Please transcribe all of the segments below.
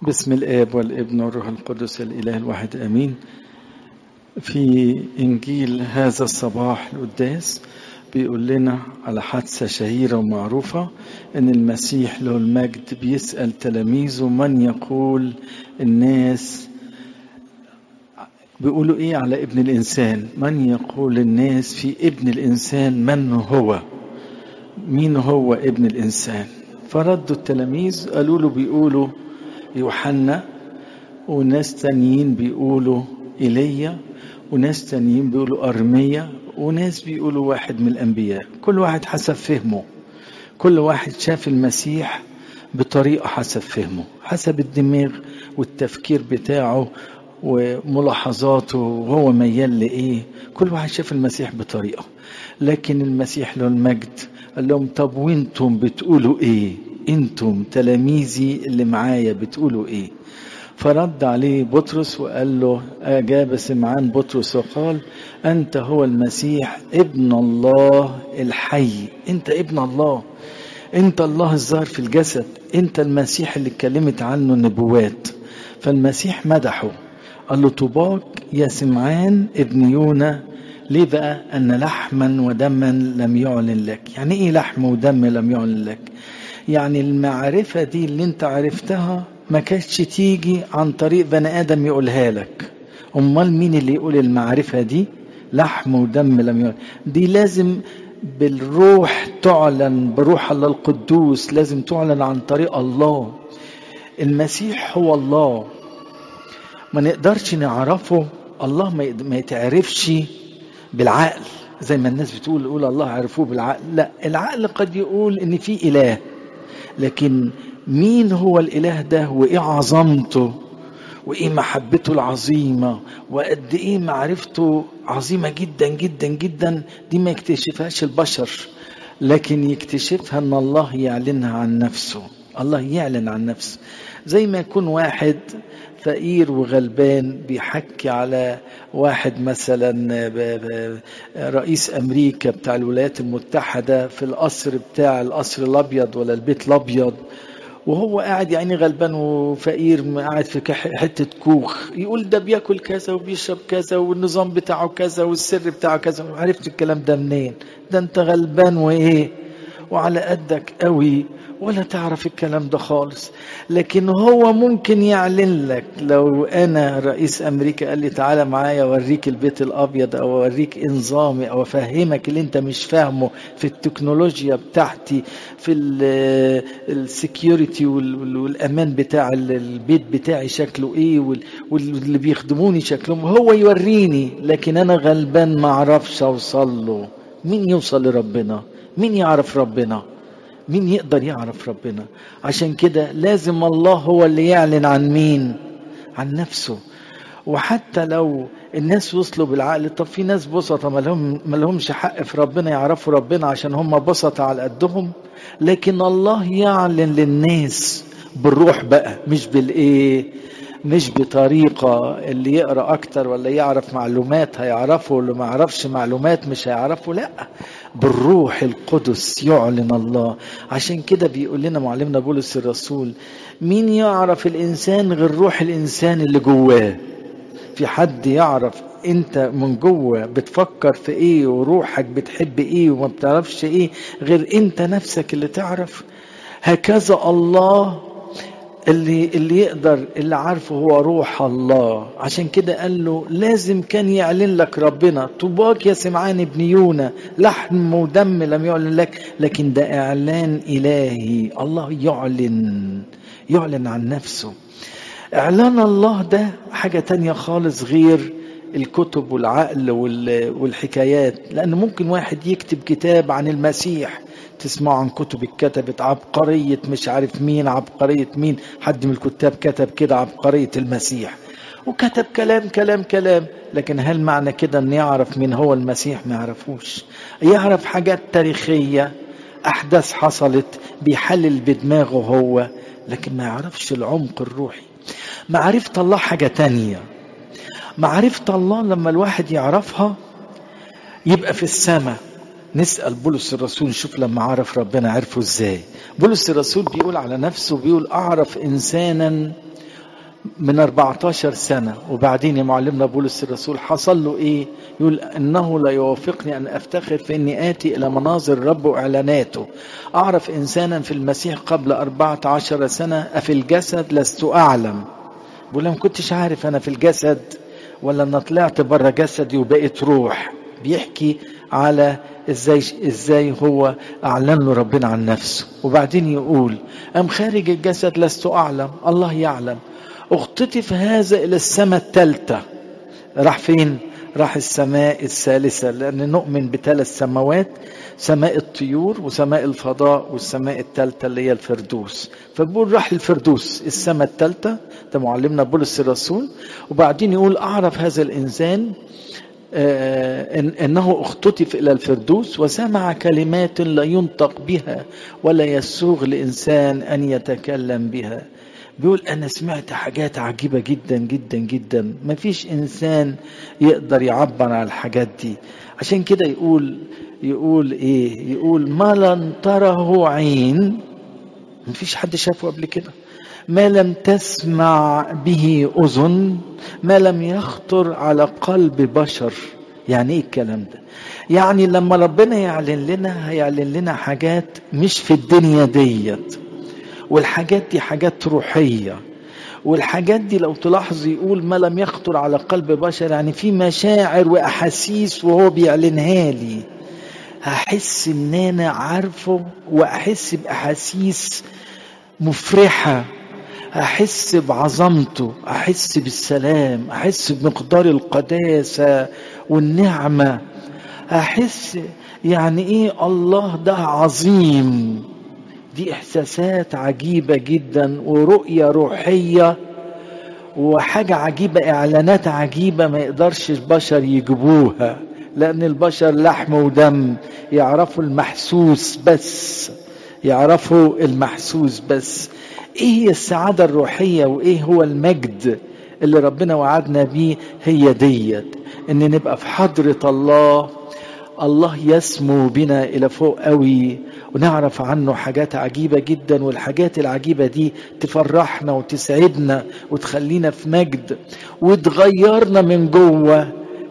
باسم الآب والابن والروح القدس الإله الواحد آمين. في إنجيل هذا الصباح القداس بيقول لنا على حادثة شهيرة ومعروفة إن المسيح له المجد بيسأل تلاميذه من يقول الناس بيقولوا إيه على ابن الإنسان، من يقول الناس في ابن الإنسان من هو، مين هو ابن الإنسان؟ فردوا التلاميذ قالوا له بيقولوا يوحنا، وناس تانيين بيقولوا إيليا، وناس تانيين بيقولوا أرميا، وناس بيقولوا واحد من الأنبياء. كل واحد حسب فهمه، كل واحد شاف المسيح بطريقة حسب فهمه، حسب الدماغ والتفكير بتاعه وملاحظاته وهو ميال لإيه. كل واحد شاف المسيح بطريقة، لكن المسيح له المجد قال لهم طب وانتم بتقولوا ايه؟ انتم تلاميذي اللي معايا بتقولوا ايه؟ فرد عليه بطرس وقال له، أجاب سمعان بطرس وقال أنت هو المسيح ابن الله الحي. أنت ابن الله، أنت الله الظاهر في الجسد، أنت المسيح اللي اتكلمت عنه النبوات. فالمسيح مدحه، قال له طوباك يا سمعان ابن يونا. ليه بقى؟ أن لحما ودما لم يعلن لك. يعني إيه لحم ودم لم يعلن لك؟ يعني المعرفة دي اللي انت عرفتها ما كانتش تيجي عن طريق بني آدم يقولها لك. أمال مين اللي يقول المعرفة دي؟ لحم ودم لم يعلن. دي لازم بالروح تعلن، بروح الله القدوس لازم تعلن عن طريق الله. المسيح هو الله، ما نقدرش نعرفه. الله ما يتعرفش بالعقل زي ما الناس بتقول الله عرفوه بالعقل. لا، العقل قد يقول ان في اله، لكن مين هو الاله ده وايه عظمته وايه محبته العظيمه وقد ايه معرفته عظيمه جدا جدا جدا، دي ما يكتشفهاش البشر، لكن يكتشفها ان الله يعلنها عن نفسه. الله يعلن عن نفسه. زي ما يكون واحد فقير وغلبان بيحكي على واحد مثلا رئيس أمريكا بتاع الولايات المتحدة في القصر بتاع القصر الأبيض ولا البيت الأبيض، وهو قاعد يعني غلبان وفقير قاعد في حتة كوخ، يقول ده بياكل كذا وبيشرب كذا والنظام بتاعه كذا والسر بتاعه كذا. عرفت الكلام ده منين؟ ده انت غلبان وايه وعلى قدك قوي ولا تعرف الكلام ده خالص. لكن هو ممكن يعلن لك. لو انا رئيس امريكا قال لي تعالى معايا اوريك البيت الابيض او اوريك نظامي او افهمك اللي انت مش فاهمه في التكنولوجيا بتاعتي في السكيورتي والامان بتاع البيت بتاعي شكله ايه واللي بيخدموني شكلهم، هو يوريني. لكن انا غلبان ما اعرفش اوصل له. مين يوصل لربنا؟ مين يعرف ربنا؟ مين يقدر يعرف ربنا؟ عشان كده لازم الله هو اللي يعلن عن مين؟ عن نفسه. وحتى لو الناس وصلوا بالعقل، طب في ناس بسطة ما لهمش حق في ربنا يعرفوا ربنا عشان هم بسطة على قدهم. لكن الله يعلن للناس بالروح بقى، مش بالايه، مش بطريقة اللي يقرأ أكتر ولا يعرف معلومات هيعرفه، واللي ما يعرفش معلومات مش هيعرفه. لا، بالروح القدس يعلن الله. عشان كده بيقول لنا معلمنا بولس الرسول، مين يعرف الإنسان غير روح الإنسان اللي جواه؟ في حد يعرف انت من جوه بتفكر في ايه وروحك بتحب ايه وما بتعرفش ايه غير انت نفسك اللي تعرف؟ هكذا الله اللي يقدر، اللي عارفه هو روح الله. عشان كده قال له لازم كان يعلن لك ربنا. طوباك يا سمعان ابن يونا، لحم ودم لم يعلن لك. لكن ده اعلان الهي، الله يعلن عن نفسه. اعلان الله ده حاجة تانية خالص غير الكتب والعقل والحكايات. لان ممكن واحد يكتب كتاب عن المسيح، تسمعوا عن كتب اتكتبت عبقرية مش عارف مين، عبقرية مين، حد من الكتاب كتب كده عبقرية المسيح، وكتب كلام كلام كلام. لكن هل معنى كده ان يعرف مين هو المسيح؟ ما يعرفوش. يعرف حاجات تاريخية، احداث حصلت بيحلل بدماغه هو، لكن ما يعرفش العمق الروحي. معرفة الله حاجة تانية. معرفة الله لما الواحد يعرفها يبقى في السماء. نسأل بولس الرسول، نشوف لما عرف ربنا عرفه ازاي. بولس الرسول بيقول على نفسه، بيقول اعرف انسانا من 14 سنة. وبعدين يا معلمنا بولس الرسول حصل له ايه؟ يقول انه لا يوافقني ان افتخر في اني اتي الى مناظر الرب واعلاناته. اعرف انسانا في المسيح قبل 14 سنة افي الجسد لست اعلم. بقول ما كنتش عارف انا في الجسد ولا انا طلعت بره جسدي وبقيت روح. بيحكي على ازاي هو اعلن له ربنا عن نفسه. وبعدين يقول ام خارج الجسد لست اعلم، الله يعلم. اختطف هذا الى السماء الثالثة. راح فين؟ راح السماء الثالثة، لان نؤمن بثلاث سماوات: سماء الطيور وسماء الفضاء والسماء الثالثة اللي هي الفردوس. فبقول راح الفردوس، السماء الثالثة، ده معلمنا بولس الرسول. وبعدين يقول اعرف هذا الانسان انه اختطف الى الفردوس وسمع كلمات لا ينطق بها ولا يسوغ لانسان ان يتكلم بها. بيقول انا سمعت حاجات عجيبة جدا جدا جدا، ما فيش انسان يقدر يعبر عن الحاجات دي. عشان كده يقول ايه؟ يقول ما لم تره عين، ما فيش حد شافه قبل كده، ما لم تسمع به أذن، ما لم يخطر على قلب بشر. يعني ايه الكلام ده؟ يعني لما ربنا يعلن لنا هيعلن لنا حاجات مش في الدنيا ديت، والحاجات دي حاجات روحية. والحاجات دي لو تلاحظ يقول ما لم يخطر على قلب بشر، يعني في مشاعر وأحاسيس وهو بيعلنها لي. هحس ان انا عارفه واحس بأحاسيس مفرحة، أحس بعظمته، أحس بالسلام، أحس بمقدار القداسة والنعمة، أحس يعني إيه الله ده عظيم. دي إحساسات عجيبة جدا ورؤية روحية وحاجة عجيبة، إعلانات عجيبة ما يقدرش البشر يجيبوها، لأن البشر لحم ودم، يعرفوا المحسوس بس، يعرفوا المحسوس بس. ايه هي السعادة الروحية وايه هو المجد اللي ربنا وعدنا بيه؟ هي ديت ان نبقى في حضرة الله، الله يسمو بنا الى فوق قوي ونعرف عنه حاجات عجيبة جدا. والحاجات العجيبة دي تفرحنا وتسعدنا وتخلينا في مجد وتغيرنا من جوه،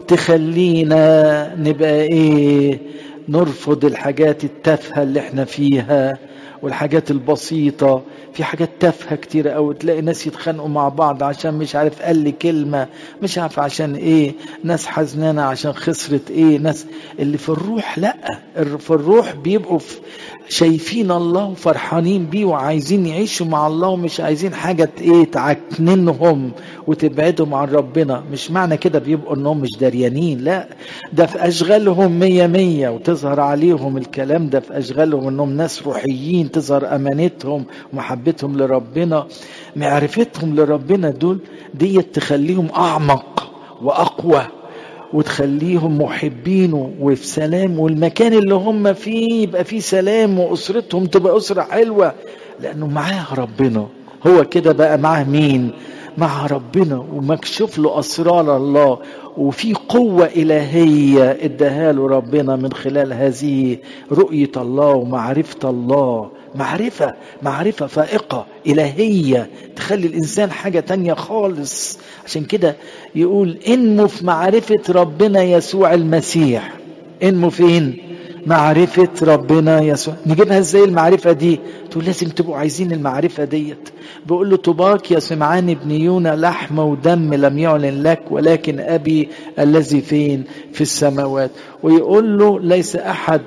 تخلينا نبقى ايه؟ نرفض الحاجات التافهة اللي احنا فيها والحاجات البسيطة. في حاجات تافهة كتير قوي، تلاقي ناس يتخانقوا مع بعض عشان مش عارف قال لي كلمة، مش عارف عشان ايه، ناس حزنانة عشان خسرت ايه، ناس اللي في الروح لا، في الروح بيبقوا شايفين الله وفرحانين بيه وعايزين يعيشوا مع الله ومش عايزين حاجة ايه تعكننهم وتبعدهم عن ربنا. مش معنى كده بيبقوا انهم مش دريانين، لا، ده في اشغالهم 100 وتظهر عليهم الكلام ده في اشغالهم انهم ناس روحيين، تظهر امانتهم ومحبتهم لربنا، معرفتهم لربنا دي تخليهم اعمق واقوى وتخليهم محبينه وفي سلام، والمكان اللي هم فيه يبقى فيه سلام، واسرتهم تبقى اسرة حلوة لانه معاه ربنا. هو كده بقى معاه مين؟ مع ربنا، ومكشوف له اسرار الله، وفي قوة الهية اداها له ربنا من خلال هذه رؤية الله ومعرفة الله. معرفة فائقة إلهية تخلي الإنسان حاجة تانية خالص. عشان كده يقول انمو في معرفة ربنا يسوع المسيح. انمو فين؟ معرفة ربنا يسوع. نجيبها ازاي المعرفة دي؟ تقول لازم تبقوا عايزين المعرفة ديت. بيقول له طباك يا سمعان ابن يونا، لحم ودم لم يعلن لك ولكن أبي الذي فين؟ في السماوات. ويقول له ليس أحد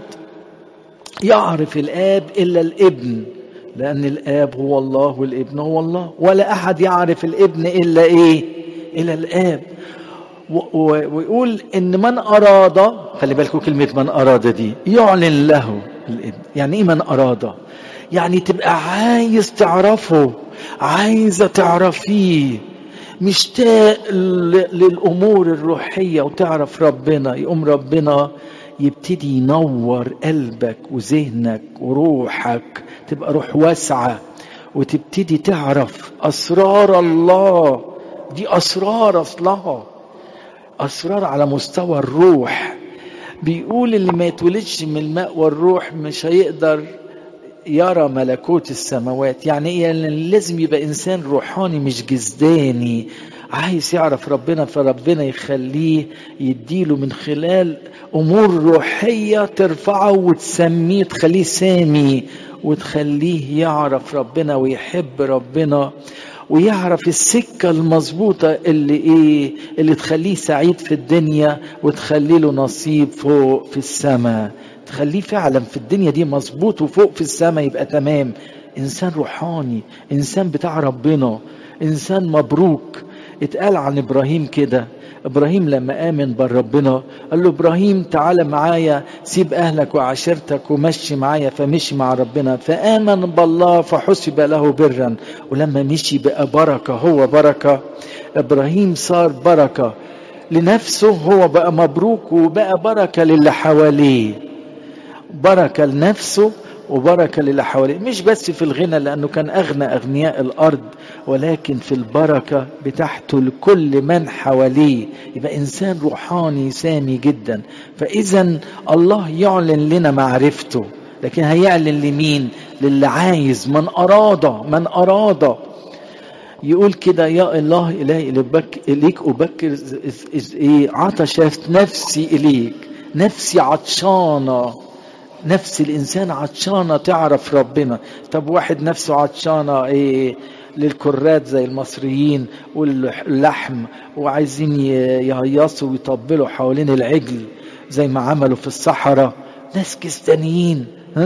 يعرف الآب إلا الابن، لأن الآب هو الله والابن هو الله، ولا أحد يعرف الابن إلا إيه؟ إلى الآب. ويقول إن من أراد، خلي بالكم كلمة من أراد دي، يعلن له الابن. يعني إيه من أراد؟ يعني تبقى عايز تعرفه، عايزة تعرفيه، مشتاق للأمور الروحية وتعرف ربنا. يقوم ربنا يبتدي ينور قلبك وذهنك وروحك، تبقى روح واسعة وتبتدي تعرف أسرار الله. دي أسرار أصلها أسرار على مستوى الروح. بيقول اللي ما يتولدش من الماء والروح مش هيقدر يرى ملكوت السماوات. يعني ايه؟ يعني لازم يبقى انسان روحاني مش جسداني، عايز يعرف ربنا، فربنا يخليه يديله من خلال امور روحية ترفعه وتسميه، تخليه سامي، وتخليه يعرف ربنا ويحب ربنا، ويعرف السكة المظبوطة اللي تخليه سعيد في الدنيا وتخلي له نصيب فوق في السماء، تخليه فعلا في الدنيا دي مظبوط وفوق في السماء يبقى تمام. انسان روحاني، انسان بتاع ربنا، انسان مبروك. اتقال عن ابراهيم كده، ابراهيم لما امن بربنا قال له ابراهيم تعالى معايا، سيب اهلك وعشيرتك ومشي معايا، فمشي مع ربنا فامن بالله فحسب له برا. ولما مشي بقى بركة، هو بركة، ابراهيم صار بركة لنفسه، هو بقى مبروك وبقى بركة للي حواليه، بركة لنفسه وبركة للي حواليه، مش بس في الغنى لأنه كان أغنى أغنياء الأرض، ولكن في البركة بتاعته لكل من حواليه. يبقى إنسان روحاني سامي جدا. فإذا الله يعلن لنا معرفته، لكن هيعلن لمين؟ للي عايز، من أراد. يقول كده يا الله إلهي إليك أبكر عطشت نفسي إليك، نفسي عطشانة، نفس الإنسان عطشانة تعرف ربنا. طب واحد نفسه عطشانة للكرات زي المصريين واللحم، وعايزين يهيصوا ويطبلوا حوالين العجل زي ما عملوا في الصحراء ناس كستانيين،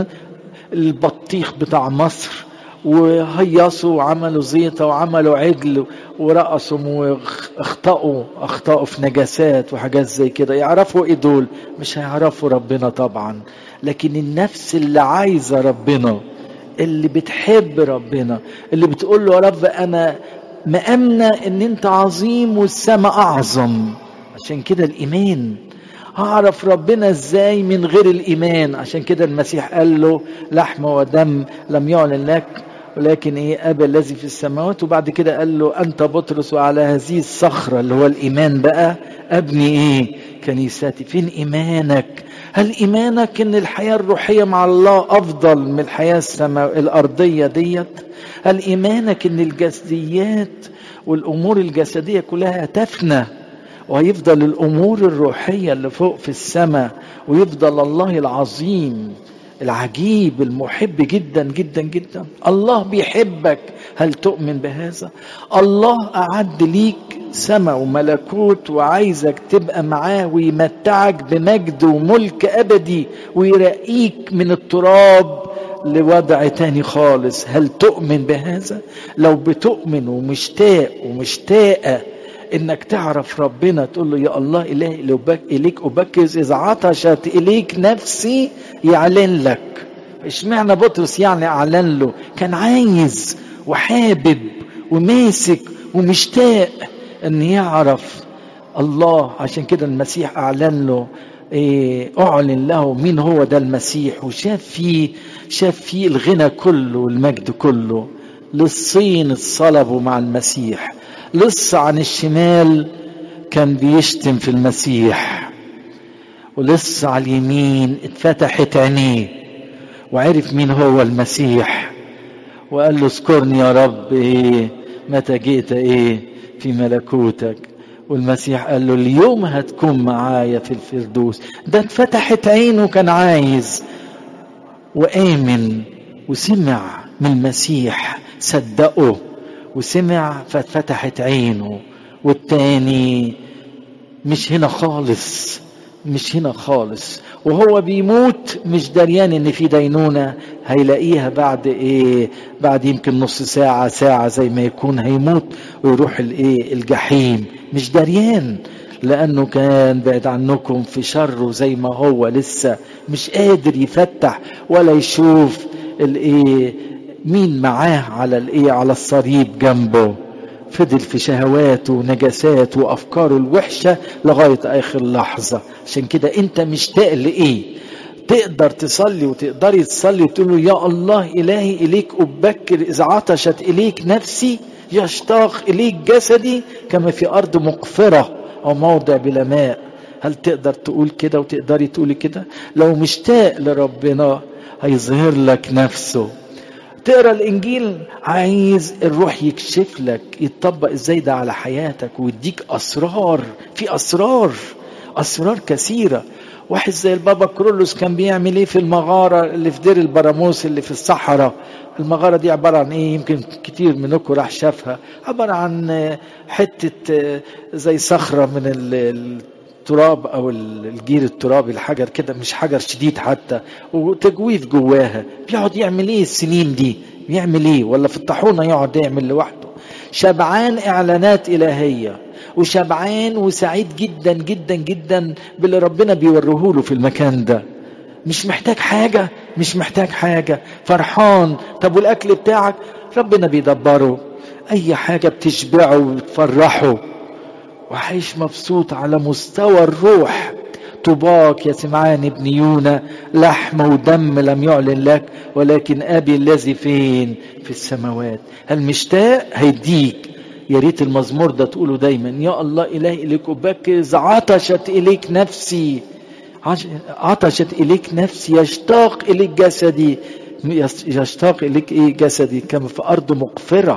البطيخ بتاع مصر، وهيصوا وعملوا زيطة وعملوا عجل ورقصوا واخطأوا في نجاسات وحاجات زي كده. يعرفوا ايه دول؟ مش هيعرفوا ربنا طبعا. لكن النفس اللي عايزة ربنا، اللي بتحب ربنا، اللي بتقول له يا رب انا مأمنة ان انت عظيم والسماء اعظم. عشان كده الايمان، هعرف ربنا ازاي من غير الايمان؟ عشان كده المسيح قال له لحم ودم لم يعلن لك ولكن ابا الذي في السماوات. وبعد كده قال له انت بطرس وعلى هذه الصخرة اللي هو الايمان بقى ابني كنيستي. فين ايمانك؟ هل ايمانك ان الحياة الروحية مع الله افضل من الحياة الارضية ديت؟ هل ايمانك ان الجسديات والامور الجسدية كلها تفنى وهيفضل الامور الروحية اللي فوق في السماء، ويفضل الله العظيم العجيب المحب جدا جدا جدا؟ الله بيحبك. هل تؤمن بهذا؟ الله أعد ليك سماء وملكوت وعايزك تبقى معاه ويمتعك بمجد وملك أبدي ويرقيك من التراب لوضع تاني خالص. هل تؤمن بهذا؟ لو بتؤمن ومشتاقة انك تعرف ربنا، تقول له يا الله إلهي إليك أبكز إذا عطشت إليك نفسي يعلن لك. اشمعنى بطرس يعني أعلن له؟ كان عايز وحابب وماسك ومشتاق ان يعرف الله. عشان كده المسيح أعلن له، أعلن له مين هو ده المسيح، وشاف فيه الغنى كله والمجد كله. للصين اتصلبوا مع المسيح، لص عن الشمال كان بيشتم في المسيح، ولص على اليمين اتفتحت عينيه وعرف مين هو المسيح، وقال له اذكرني يا رب متى جئت في ملكوتك. والمسيح قال له اليوم هتكون معايا في الفردوس. ده اتفتحت عينه، كان عايز وآمن وسمع من المسيح، صدقه وسمع فاتفتحت عينه. والتاني مش هنا خالص، وهو بيموت مش دريان ان في دينونة هيلاقيها بعد يمكن نص ساعة زي ما يكون هيموت ويروح الجحيم. مش دريان لانه كان بعد عنكم في شره، زي ما هو لسه مش قادر يفتح ولا يشوف مين معاه على الصليب جنبه. فضل في شهواته ونجاساته وافكاره الوحشه لغايه اخر لحظه. عشان كده انت مشتاق تقدر تصلي وتقدري تصلي وتقول له يا الله الهي اليك ابكر اذا عطشت اليك نفسي، يشتاق اليك جسدي كما في ارض مقفره او موضع بلا ماء. هل تقدر تقول كده وتقدري تقولي كده؟ لو مشتاق لربنا هيظهر لك نفسه. تقرأ الإنجيل، عايز الروح يكشف لك يتطبق إزاي ده على حياتك، ويديك أسرار، في أسرار كثيرة. واحد زي البابا كرولوس كان بيعمل ايه في المغارة اللي في دير البراموس اللي في الصحراء. المغارة دي عبارة عن ايه؟ يمكن كتير منكم راح شافها. عبارة عن حتة زي صخرة من التراب او الجير الترابي، الحجر كده، مش حجر شديد حتى، وتجويف جواها. بيقعد يعمل ايه السنين دي؟ بيعمل ايه؟ ولا في الطاحونة يقعد يعمل لوحده. شبعان اعلانات الهية، وشبعان وسعيد جدا جدا جدا باللي ربنا بيوريه له في المكان ده. مش محتاج حاجة، فرحان. طب والاكل بتاعك ربنا بيدبره، اي حاجة بتشبعه وبتفرحه، وعايش مبسوط على مستوى الروح. طوباك يا سمعان ابن يونا، لحم ودم لم يعلن لك، ولكن ابي الذي فين؟ في السماوات. هل مشتاق؟ هيديك. يا ريت المزمور ده تقوله دايما: يا الله إلهي إليك أبكز، عطشت إليك نفسي، عطشت إليك نفسي، يشتاق إليك جسدي، يشتاق إليك إيه جسدي كما في أرض مقفرة.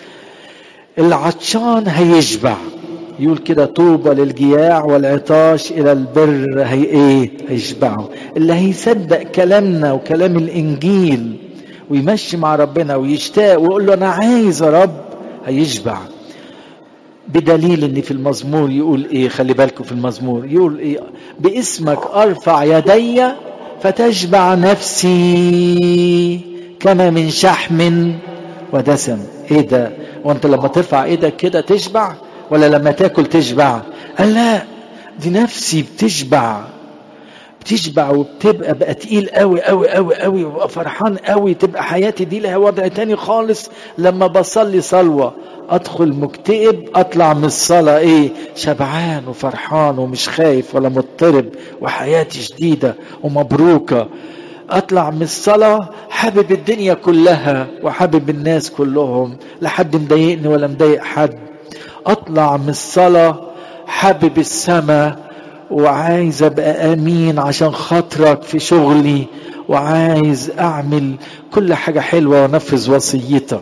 العطشان هيشبع، يقول كده: طوبى للجياع والعطاش إلى البر هيشبعوا. اللي هيصدق كلامنا وكلام الإنجيل ويمشي مع ربنا ويشتاق ويقول له أنا عايز يا رب، هيشبع. بدليل ان في المزمور يقول ايه؟ خلي بالكم في المزمور يقول ايه: باسمك ارفع يدي فتشبع نفسي كما من شحم ودسم. ايه ده؟ وانت لما ترفع ايدك كده تشبع، ولا لما تاكل تشبع؟ قال لا، دي نفسي بتشبع وبتبقى بقى تقيل قوي قوي قوي قوي، وبقى فرحان قوي. تبقى حياتي دي لها وضع تاني خالص. لما بصلي صلوة ادخل مكتئب، اطلع من الصلاة شبعان وفرحان ومش خايف ولا مضطرب، وحياتي جديدة ومبروكة. اطلع من الصلاة حابب الدنيا كلها وحابب الناس كلهم، لا حد مضايقني ولا مضايق حد. اطلع من الصلاة حابب السماء، وعايز ابقى امين عشان خاطرك في شغلي، وعايز اعمل كل حاجة حلوة ونفذ وصيتك.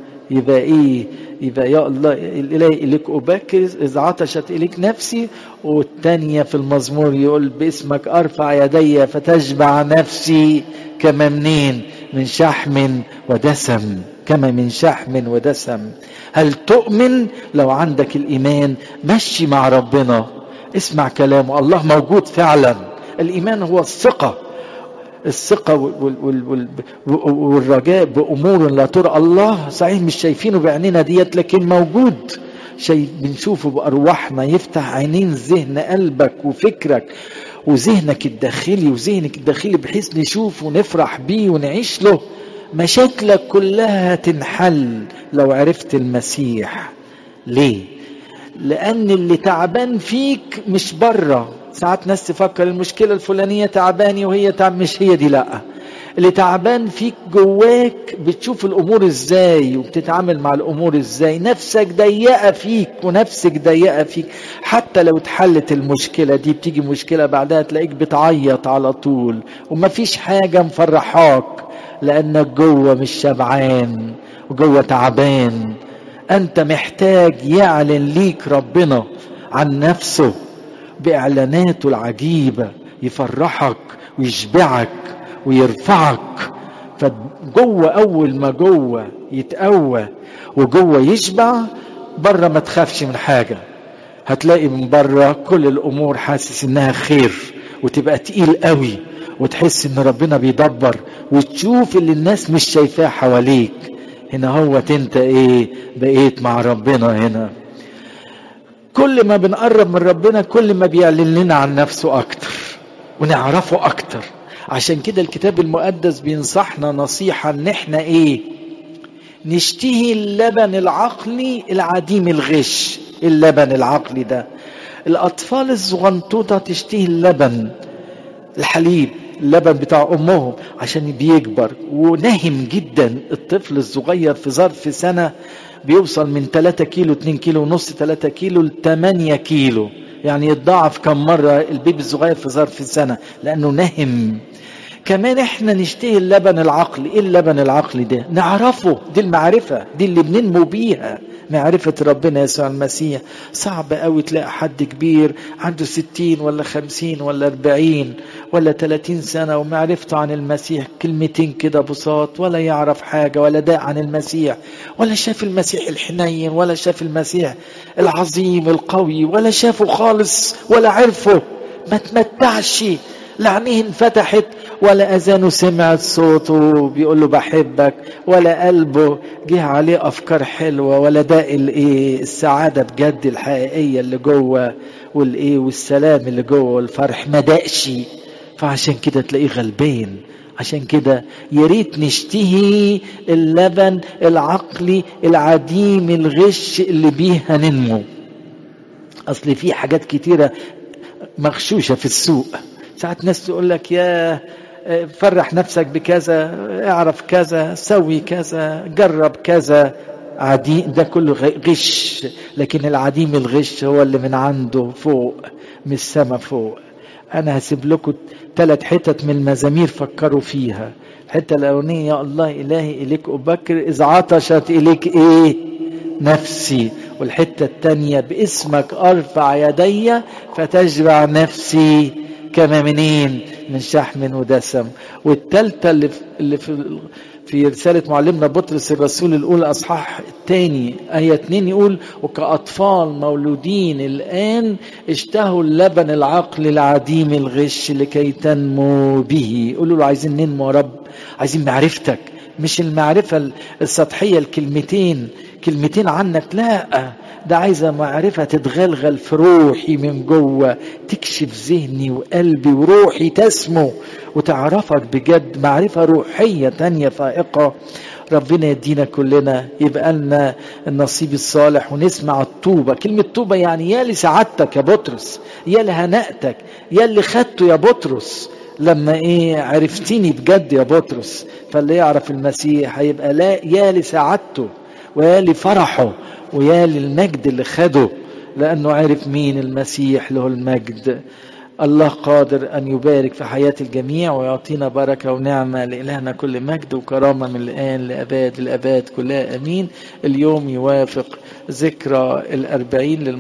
يبقى يا الله الإلهي إليك أبكز إذا عطشت إليك نفسي. والتانية في المزمور يقول: باسمك أرفع يدي فتشبع نفسي كما منين؟ من شحم ودسم، كما من شحم ودسم. هل تؤمن؟ لو عندك الإيمان مشي مع ربنا، اسمع كلامه، الله موجود فعلا. الإيمان هو الثقة والرجاء بأمور لا ترى. الله صحيح مش شايفينه بعيننا ديت، لكن موجود، شيء بنشوفه بأرواحنا. يفتح عينين ذهن قلبك وفكرك وذهنك الداخلي بحيث نشوف ونفرح بيه ونعيش له. مشاكلك كلها تنحل لو عرفت المسيح. ليه؟ لأن اللي تعبان فيك مش بره. ساعات ناس تفكر المشكلة الفلانية تعباني وهي مش هي دي. لا، اللي تعبان فيك جواك. بتشوف الأمور ازاي وبتتعامل مع الأمور ازاي. نفسك ضيقة فيك ونفسك ضيقة فيك. حتى لو اتحلت المشكلة دي بتيجي مشكلة بعدها تلاقيك بتعيط على طول ومفيش حاجة مفرحاك، لأنك جوه مش شبعان وجوه تعبان. أنت محتاج يعلن ليك ربنا عن نفسه بإعلاناته العجيبة، يفرحك ويشبعك ويرفعك. فجوه أول ما جوه يتقوى وجوه يشبع، بره ما تخافش من حاجة. هتلاقي من بره كل الأمور حاسس إنها خير، وتبقى تقيل قوي، وتحس إن ربنا بيدبر، وتشوف اللي الناس مش شايفاه حواليك. هنا هو انت بقيت مع ربنا. هنا كل ما بنقرب من ربنا كل ما بيعلن لنا عن نفسه اكتر ونعرفه اكتر. عشان كده الكتاب المقدس بينصحنا نصيحة ان احنا نشتهي اللبن العقلي العديم الغش. اللبن العقلي ده الاطفال الصغنطوطة تشتهي اللبن، الحليب، اللبن بتاع امهم، عشان بيكبر ونهم جدا. الطفل الصغير في ظرف سنة بيوصل من 3 كيلو 2 كيلو ونص 3 كيلو ل 8 كيلو، يعني يتضاعف كم مرة البيبي الصغير في ظرف سنة، لانه نهم. كمان احنا نشتهي اللبن العقلي. ايه اللبن العقلي ده؟ نعرفه، دي المعرفة دي اللي بننمو بيها، معرفة ربنا يسوع المسيح. صعب قوي تلاقي حد كبير عنده 60 ولا 50 ولا 40 ولا 30 سنة ومعرفته عن المسيح كلمتين كده بساط، ولا يعرف حاجة ولا داء عن المسيح، ولا شاف المسيح الحنين، ولا شاف المسيح العظيم القوي، ولا شافه خالص ولا عرفه. ما تمتعش، لا عينيه انفتحت ولا اذانه سمعت صوته بيقول له بحبك، ولا قلبه جه عليه افكار حلوه، ولا ده السعاده بجد الحقيقيه اللي جوه والسلام اللي جوه والفرح ما دقش. فعشان كده تلاقيه غلبان. عشان كده يا ريت نشتهي اللبن العقلي العديم الغش اللي بيه هننمو. اصل في حاجات كتيره مغشوشه في السوق. ساعات ناس تقول لك يا فرح نفسك بكذا، اعرف كذا، سوي كذا، جرب كذا. عديم ده كله غش، لكن العديم الغش هو اللي من عنده فوق، من السما فوق. انا هسيب لكم 3 حتت من المزامير فكروا فيها. الحته الاولانيه: يا الله الهي اليك ابكر اذ عطشت اليك نفسي. والحته الثانيه: باسمك ارفع يدي فتشبع نفسي كما منين؟ من شحم ودسم. والثالثه اللي في رسالة معلمنا بطرس الرسول الأولى أصحاح 2 آية 2 يقول: وكأطفال مولودين الآن اشتهوا اللبن العقل العديم الغش لكي تنمو به. قولوا له عايزين ننمو يا رب، عايزين معرفتك، مش المعرفة السطحية كلمتين عنك، لا، ده عايزة معرفة تتغلغل في روحي من جوه، تكشف ذهني وقلبي وروحي تسمو وتعرفك بجد، معرفة روحية تانية فائقة. ربنا يدينا كلنا يبقى لنا النصيب الصالح ونسمع الطوبة. كلمة طوبة يعني يا لسعادتك يا بطرس، يا لهنأتك، يا اللي خدته يا بطرس لما عرفتني بجد يا بطرس. فاللي يعرف المسيح هيبقى لا يا لسعادته ويا لفرحه ويا للمجد اللي خده، لأنه عرف مين المسيح له المجد. الله قادر أن يبارك في حياة الجميع ويعطينا بركة ونعمة. لإلهنا كل مجد وكرامة من الآن لأباد الأباد كلها أمين. اليوم يوافق ذكرى 40